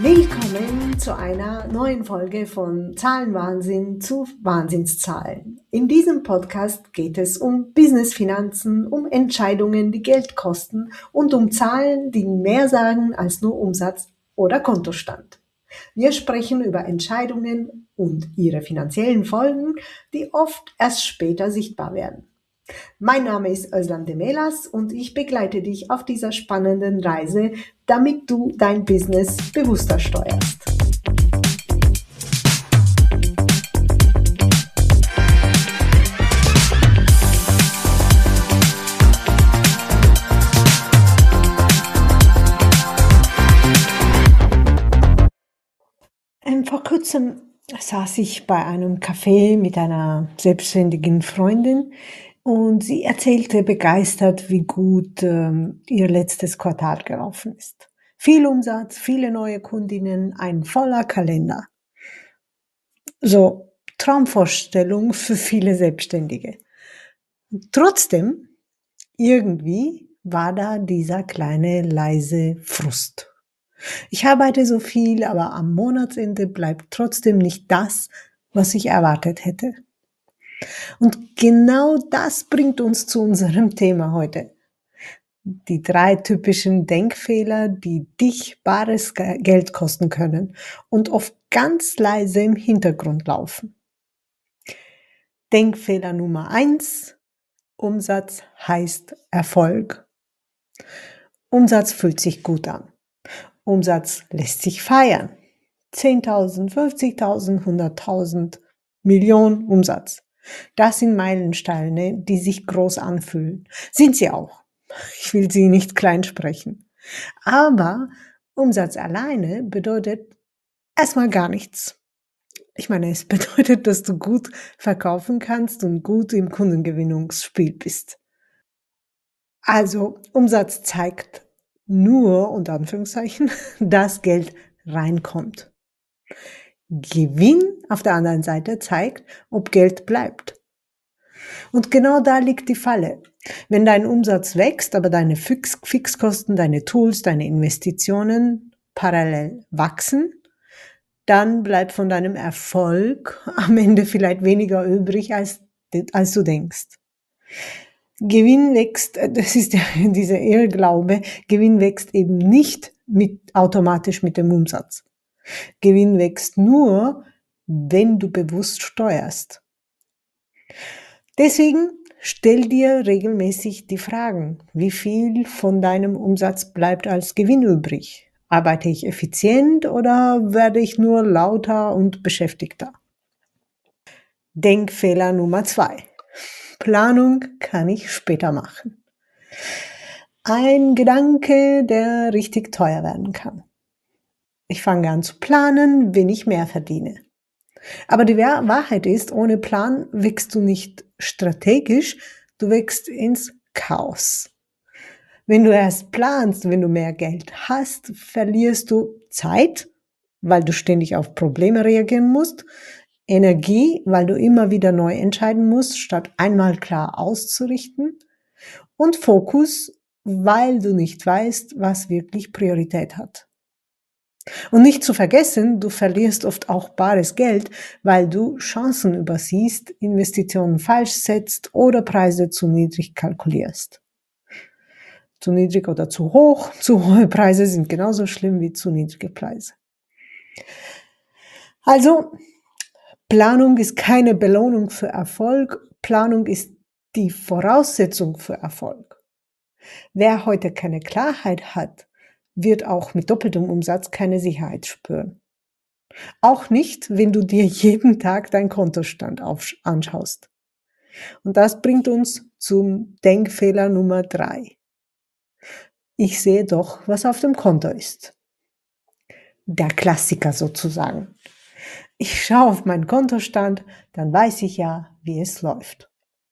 Willkommen zu einer neuen Folge von Zahlenwahnsinn zu Wahnsinnszahlen. In diesem Podcast geht es um Business-Finanzen, um Entscheidungen, die Geld kosten und um Zahlen, die mehr sagen als nur Umsatz oder Kontostand. Wir sprechen über Entscheidungen und ihre finanziellen Folgen, die oft erst später sichtbar werden. Mein Name ist Özlem Demelas und ich begleite dich auf dieser spannenden Reise, damit du dein Business bewusster steuerst. Vor kurzem saß ich bei einem Café mit einer selbstständigen Freundin und sie erzählte begeistert, wie gut ihr letztes Quartal gelaufen ist. Viel Umsatz, viele neue Kundinnen, ein voller Kalender. So, Traumvorstellung für viele Selbstständige. Trotzdem, irgendwie war da dieser kleine leise Frust. Ich arbeite so viel, aber am Monatsende bleibt trotzdem nicht das, was ich erwartet hätte. Und genau das bringt uns zu unserem Thema heute. Die 3 typischen Denkfehler, die dich bares Geld kosten können und oft ganz leise im Hintergrund laufen. Denkfehler Nummer 1: Umsatz heißt Erfolg. Umsatz fühlt sich gut an. Umsatz lässt sich feiern. 10.000, 50.000, 100.000, Millionen Umsatz. Das sind Meilensteine, die sich groß anfühlen. Sind sie auch. Ich will sie nicht klein sprechen. Aber Umsatz alleine bedeutet erstmal gar nichts. Ich meine, es bedeutet, dass du gut verkaufen kannst und gut im Kundengewinnungsspiel bist. Also Umsatz zeigt nur, unter Anführungszeichen, dass Geld reinkommt. Gewinn auf der anderen Seite zeigt, ob Geld bleibt. Und genau da liegt die Falle. Wenn dein Umsatz wächst, aber deine Fixkosten, deine Tools, deine Investitionen parallel wachsen, dann bleibt von deinem Erfolg am Ende vielleicht weniger übrig, als du denkst. Gewinn wächst, das ist dieser Irrglaube, Gewinn wächst eben nicht automatisch mit dem Umsatz. Gewinn wächst nur, wenn du bewusst steuerst. Deswegen stell dir regelmäßig die Fragen: Wie viel von deinem Umsatz bleibt als Gewinn übrig? Arbeite ich effizient oder werde ich nur lauter und beschäftigter? Denkfehler Nummer 2: Planung kann ich später machen. Ein Gedanke, der richtig teuer werden kann. Ich fange an zu planen, wenn ich mehr verdiene. Aber die Wahrheit ist, ohne Plan wächst du nicht strategisch, du wächst ins Chaos. Wenn du erst planst, wenn du mehr Geld hast, verlierst du Zeit, weil du ständig auf Probleme reagieren musst, Energie, weil du immer wieder neu entscheiden musst, statt einmal klar auszurichten, und Fokus, weil du nicht weißt, was wirklich Priorität hat. Und nicht zu vergessen, du verlierst oft auch bares Geld, weil du Chancen übersiehst, Investitionen falsch setzt oder Preise zu niedrig kalkulierst. Zu niedrig oder zu hoch, zu hohe Preise sind genauso schlimm wie zu niedrige Preise. Also, Planung ist keine Belohnung für Erfolg, Planung ist die Voraussetzung für Erfolg. Wer heute keine Klarheit hat, wird auch mit doppeltem Umsatz keine Sicherheit spüren. Auch nicht, wenn du dir jeden Tag deinen Kontostand anschaust. Und das bringt uns zum Denkfehler Nummer 3. Ich sehe doch, was auf dem Konto ist. Der Klassiker sozusagen. Ich schaue auf meinen Kontostand, dann weiß ich ja, wie es läuft.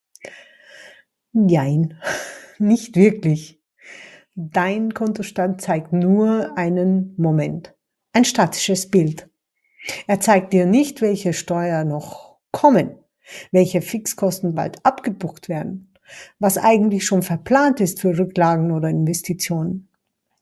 Nein, nicht wirklich. Dein Kontostand zeigt nur einen Moment, ein statisches Bild. Er zeigt dir nicht, welche Steuern noch kommen, welche Fixkosten bald abgebucht werden, was eigentlich schon verplant ist für Rücklagen oder Investitionen.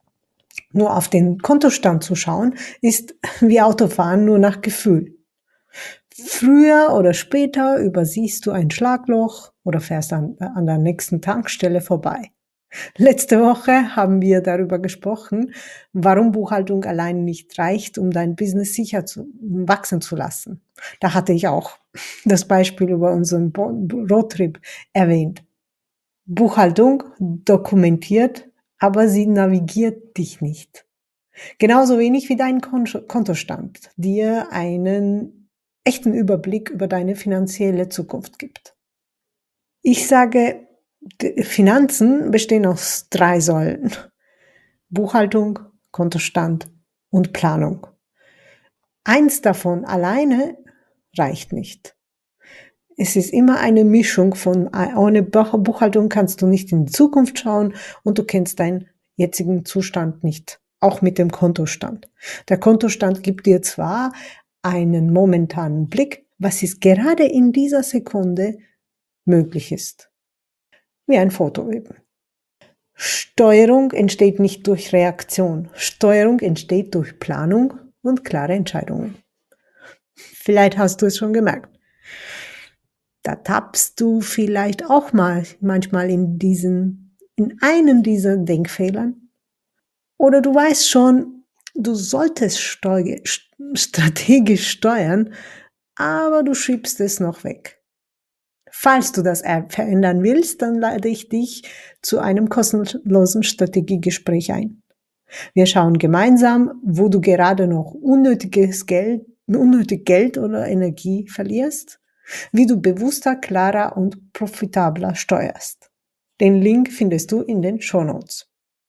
Nur auf den Kontostand zu schauen, ist wie Autofahren nur nach Gefühl. Früher oder später übersiehst du ein Schlagloch oder fährst an der nächsten Tankstelle vorbei. Letzte Woche haben wir darüber gesprochen, warum Buchhaltung allein nicht reicht, um dein Business sicher wachsen zu lassen. Da hatte ich auch das Beispiel über unseren Roadtrip erwähnt. Buchhaltung dokumentiert, aber sie navigiert dich nicht. Genauso wenig wie dein Kontostand dir einen echten Überblick über deine finanzielle Zukunft gibt. Ich sage, Finanzen bestehen aus 3 Säulen: Buchhaltung, Kontostand und Planung. Eins davon alleine reicht nicht. Es ist immer eine Mischung von, ohne Buchhaltung kannst du nicht in die Zukunft schauen und du kennst deinen jetzigen Zustand nicht, auch mit dem Kontostand. Der Kontostand gibt dir zwar einen momentanen Blick, was ist gerade in dieser Sekunde möglich ist. Wie ein Foto eben. Steuerung entsteht nicht durch Reaktion. Steuerung entsteht durch Planung und klare Entscheidungen. Vielleicht hast du es schon gemerkt. Da tappst du vielleicht auch manchmal in einen dieser Denkfehlern. Oder du weißt schon, du solltest strategisch steuern, aber du schiebst es noch weg. Falls du das verändern willst, dann lade ich dich zu einem kostenlosen Strategiegespräch ein. Wir schauen gemeinsam, wo du gerade noch unnötig Geld oder Energie verlierst, wie du bewusster, klarer und profitabler steuerst. Den Link findest du in den Shownotes.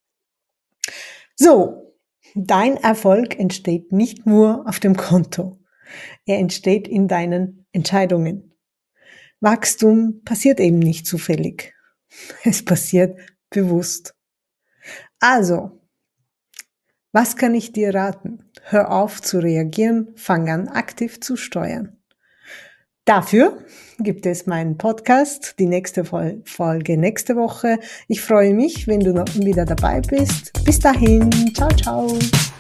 So, dein Erfolg entsteht nicht nur auf dem Konto. Er entsteht in deinen Entscheidungen. Wachstum passiert eben nicht zufällig. Es passiert bewusst. Also, was kann ich dir raten? Hör auf zu reagieren, fang an aktiv zu steuern. Dafür gibt es meinen Podcast, die nächste Folge nächste Woche. Ich freue mich, wenn du noch wieder dabei bist. Bis dahin, ciao, ciao.